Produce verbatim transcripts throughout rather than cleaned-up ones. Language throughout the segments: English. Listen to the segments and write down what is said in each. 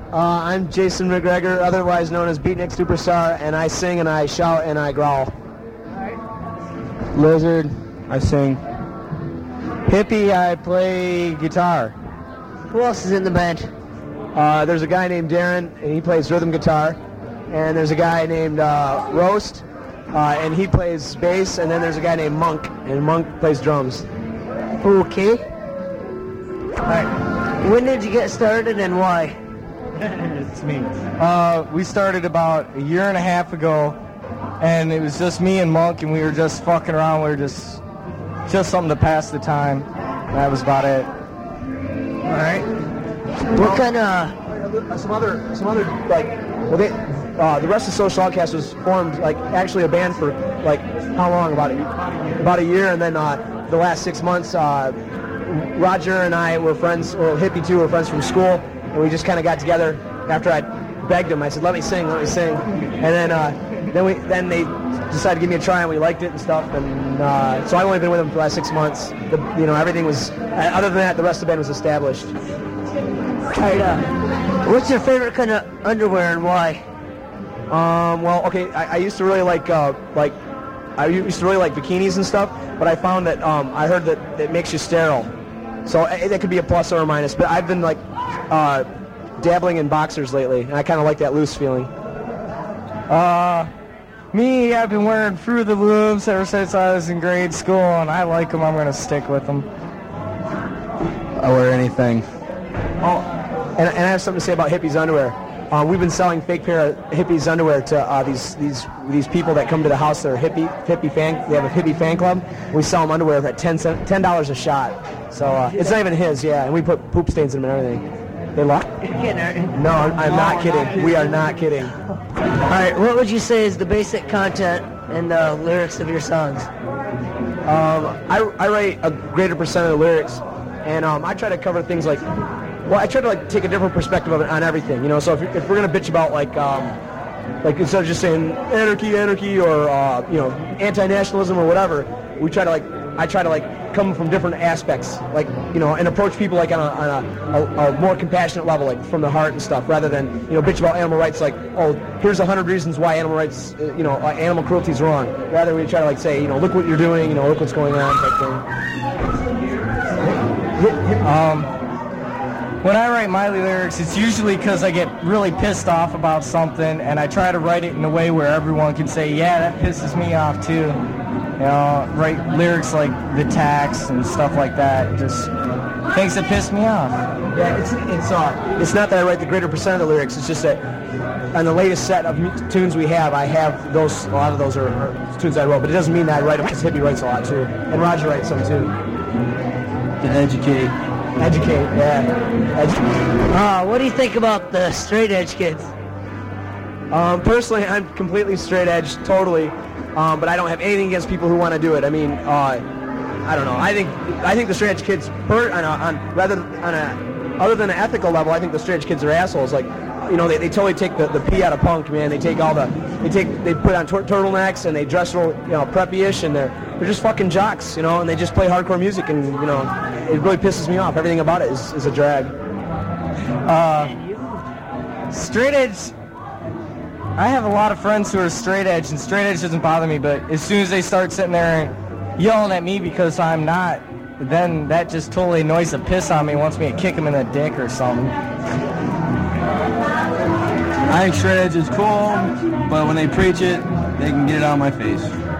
Uh, I'm Jason McGregor, otherwise known as Beatnik Superstar, and I sing and I shout and I growl. Lizard, I sing. Hippie, I play guitar. Who else is in the band? Uh, there's a guy named Darren, and he plays rhythm guitar. And there's a guy named uh, Roast, uh, and he plays bass. And then there's a guy named Monk, and Monk plays drums. Okay. All right. When did you get started and why? It's me. Uh, we started about a year and a half ago, and it was just me and Monk, and we were just fucking around. We were just, just something to pass the time. That was about it. All right. What kind of? Some other, some other like, well, they, uh, the rest of Social Outcast was formed like actually a band for like how long? About a, about a year, and then uh, the last six months, uh, Roger and I were friends, or Hippie too, were friends from school. And we just kind of got together after I begged them. I said, "Let me sing, let me sing." And then, uh, then we, then they decided to give me a try, and we liked it and stuff. And uh, so I've only been with them for the last six months. The, you know, everything was. Other than that, the rest of the band was established. All right. Uh, what's your favorite kind of underwear and why? Um, well, okay, I, I used to really like uh, like I used to really like bikinis and stuff, but I found that um, I heard that it makes you sterile. So it, it could be a plus or a minus. But I've been like. Uh, dabbling in boxers lately, and I kind of like that loose feeling. Uh, me, I've been wearing Fruit of the Looms ever since I was in grade school, and I like them. I'm going to stick with them. I wear anything. Oh, and, and I have something to say about Hippies underwear. Uh, we've been selling fake pair of Hippies underwear to uh, these these these people that come to the house that are hippie hippie fan. They have a hippie fan club. We sell them underwear at ten cent, ten dollars a shot. So uh, it's not even his, yeah. And we put poop stains in them and everything. They lock? No, I'm, I'm not kidding. We are not kidding. All right, what would you say is the basic content and the lyrics of your songs? Um, I, I write a greater percent of the lyrics, and um, I try to cover things like, well, I try to like take a different perspective of it on everything. You know, so if, if we're gonna bitch about like, um, like instead of just saying anarchy, anarchy, or uh, you know, anti-nationalism or whatever, we try to like, I try to like come from different aspects, like, you know, and approach people like on a, on a, a, a more compassionate level, like from the heart and stuff, rather than, you know, bitch about animal rights like, oh, here's a hundred reasons why animal rights, uh, you know, uh, animal cruelty is wrong. Rather, we try to like say, you know, look what you're doing, you know, look what's going on, type thing. Um, when I write my lyrics, it's usually because I get really pissed off about something, and I try to write it in a way where everyone can say, yeah, that pisses me off too. You know, write lyrics like the tax and stuff like that. Just things that piss me off. Yeah, it's it's uh, it's not that I write the greater percent of the lyrics. It's just that on the latest set of tunes we have, I have those. A lot of those are, are tunes I wrote, but it doesn't mean that I write them because Hippie writes a lot too, and Roger writes some too. To educate. Educate, yeah. Educate. Uh, what do you think about the straight edge kids? Um, personally, I'm completely straight edge, totally. Um, but I don't have anything against people who want to do it. I mean, uh, I don't know. I think I think the straight edge kids, per, on, a, on rather on a other than an ethical level, I think the straight edge kids are assholes. Like, you know, they, they totally take the, the pee out of punk, man. They take all the they take they put on tur- turtlenecks and they dress real, you know, preppy-ish, and they're they're just fucking jocks, you know. And they just play hardcore music, and you know, it really pisses me off. Everything about it is, is a drag. Uh, straight edge. I have a lot of friends who are straight edge, and straight edge doesn't bother me, but as soon as they start sitting there and yelling at me because I'm not, then that just totally annoys the piss on me, wants me to kick them in the dick or something. I think straight edge is cool, but when they preach it, they can get it out of my face.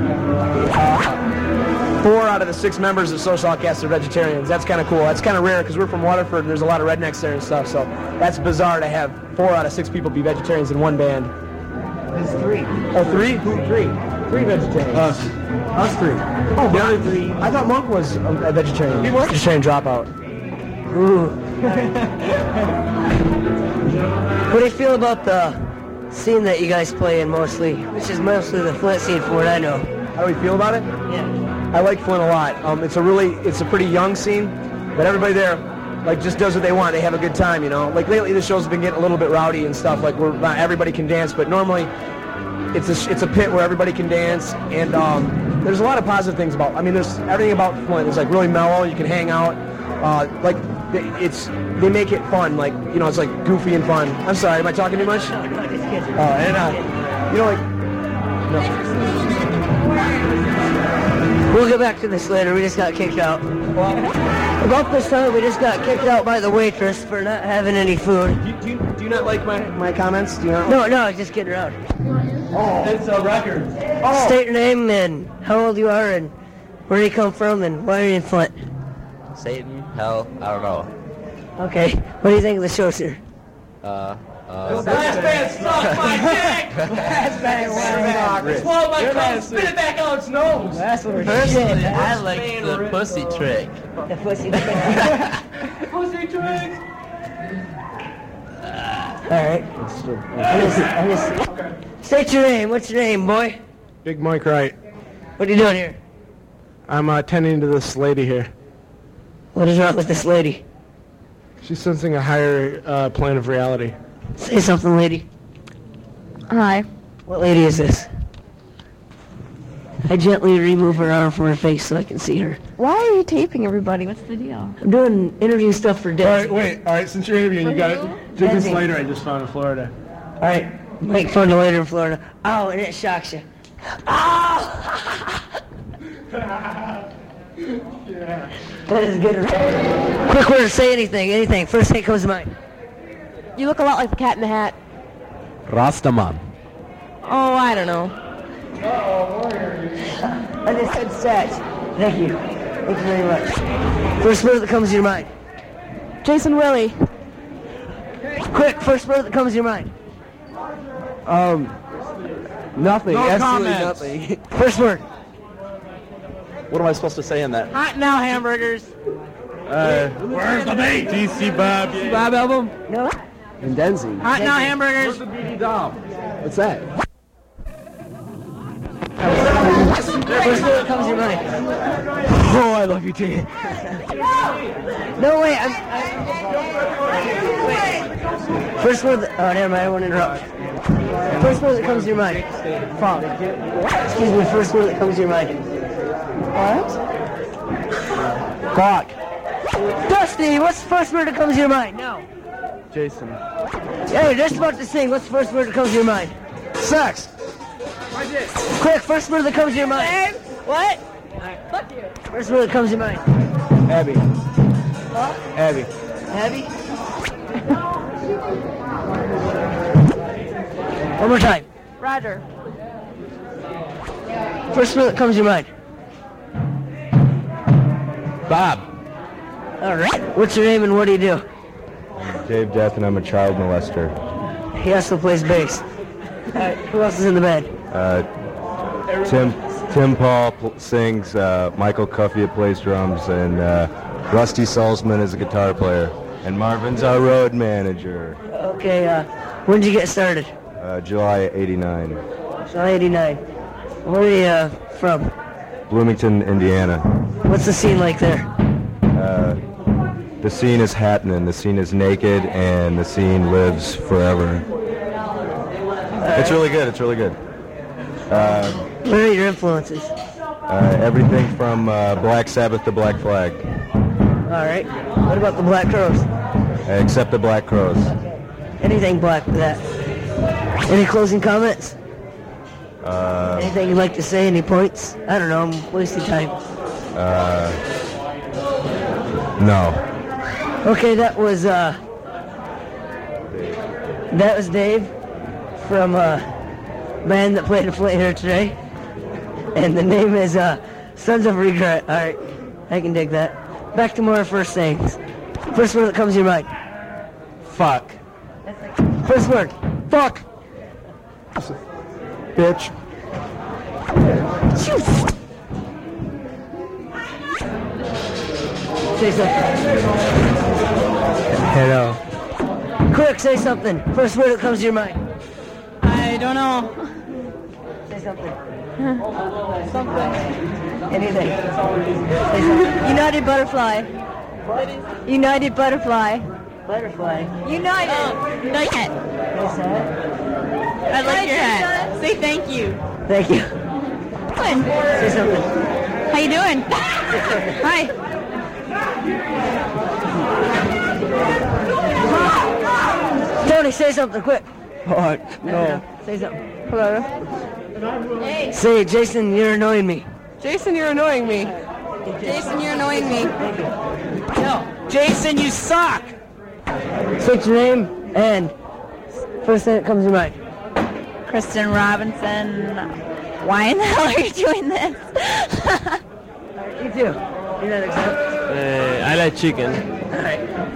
Four out of the six members of Social Outcasts are vegetarians. That's kind of cool. That's kind of rare because we're from Waterford and there's a lot of rednecks there and stuff, so that's bizarre to have four out of six people be vegetarians in one band. There's three. Oh, three? Who? Three. Three vegetarians. Us. Us three. Oh, the other three. I thought Monk was a vegetarian. He was? Vegetarian dropout. Ooh. What do you feel about the scene that you guys play in mostly, which is mostly the Flint scene from what I know? How do we feel about it? Yeah. I like Flint a lot. Um, it's a really, it's a pretty young scene, but everybody there, like, just does what they want. They have a good time, you know. Like lately, the show's been getting a little bit rowdy and stuff. Like, we're not everybody can dance, but normally, it's a it's a pit where everybody can dance, and um, there's a lot of positive things about. I mean, there's everything about Flint is like really mellow. You can hang out. Uh, like they, it's they make it fun, like you know, it's like goofy and fun. I'm sorry, am I talking too much? No, no, just kidding. Oh, and uh, you know, like no. We'll get back to this later. We just got kicked out. About this time, we just got kicked out by the waitress for not having any food. Do you, do you, do you not like my, my comments? Do you not? No, no, I was just kidding around. Oh, It's a record. oh. State your name and how old you are and where you come from and why are you in Flint? Satan? Hell? I don't know. Okay. What do you think of the show, sir? Uh, uh, Last man sucked my dick! Last man swallowed my cum, spit it back out its nose! That's what we're personally, I like the pussy trick. The pussy. Pussy trick! All right. I just, I just, state your name. What's your name, boy? Big Mike Wright. What are you doing here? I'm uh, attending to this lady here. What is wrong with this lady? She's sensing a higher uh, plane of reality. Say something, lady. Hi. What lady is this? I gently remove her arm from her face so I can see her. Why are you taping everybody? What's the deal? I'm doing interview stuff for All Desi. right, wait. All right, since you're interviewing, you got it. Jason Desi. Slater, I just found in Florida. All right. Make fun of later in Florida. Oh, and it shocks you. Oh! That is good. Quick word, say anything, anything. First thing comes to mind. You look a lot like the Cat in the Hat. Rastaman. Oh, I don't know. I just said stats. Thank you. Thank you very much. First word that comes to your mind. Jason Willie. Quick, first word that comes to your mind. Um, nothing. No absolutely comments. nothing. First word. What am I supposed to say in that? Hot now hamburgers. Where's the beat? D C Bob. Bob album. No. And Denzi. Hot now hamburgers. What's that? First word that comes to your mind. Oh, I love you, T. No, wait. I'm, I'm, wait. First word that, oh, never mind. I won't interrupt. First word that comes to your mind. Fuck. Excuse me. First word that comes to your mind. What? Clock. Dusty, what's the first word that comes to your mind? No. Jason. Hey, just about to sing. What's the first word that comes to your mind? Sex. Quick, first word that comes to your mind. Babe, what? Fuck you. First word that comes to your mind. Abby. Abby. Abby? One more time. Roger. First word that comes to your mind. Bob. All right. What's your name and what do you do? Dave Death, and I'm a child molester. He also plays bass. All right. Who else is in the band? Uh, Tim Tim Paul pl- sings, uh, Michael Cuffia plays drums, and uh, Rusty Salzman is a guitar player. And Marvin's our road manager. Okay. Uh, when did you get started? Uh, July eighty-nine. July eighty-nine. Where are you uh, from? Bloomington, Indiana. What's the scene like there? Uh, the scene is happening. The scene is naked, and the scene lives forever. It's really good. It's really good. Uh, Where are your influences? uh, everything from uh, Black Sabbath to Black Flag, All right. What about the Black Crows? except the Black Crows. Anything black with that? Any closing comments? Uh, Anything you'd like to say? Any points? I don't know. I'm wasting time. uh, no. Okay, that was uh, that was Dave from uh, band that played a play here today, and the name is uh, Sons of Regret. All right, I can dig that. Back to more first things. First word that comes to your mind. Fuck. First word. Fuck. Bitch. Say something. Hello. Quick, say something. First word that comes to your mind. I don't know. Say something. Something. Anything. Say something. United Butterfly. United Butterfly. Butterfly. United. Like it. What's that? I like your hat. Say thank you. Thank you. Good. Say something. How you doing? Hi. Tony, say something quick. What? No. Say something. Hello. Say, Jason, you're annoying me. Jason, you're annoying me. Jason, you're annoying me. Jason, you suck! State your name and first thing that comes to your mind. Kristen Robinson. Why in the hell are you doing this? You too. You're not excited. Uh, I like chicken. All right.